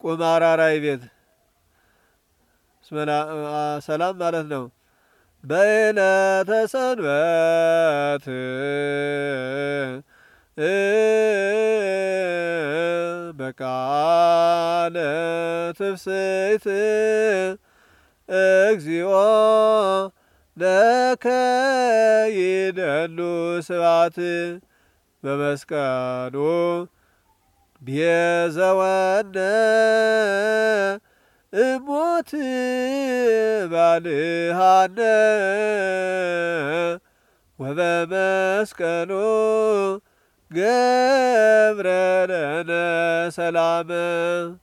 ቁማራራይ ቤት ሰላም ማለት ነው። በዕለተ ሰንበት በቃለ ትፍስሕት እግዚኦ ለከ ይደሉ ስብሐት በመስቀሉ ቤዘወነ እሞት ባልሃነ ወበመስቀሉ ገብረ ለነ ሰላመ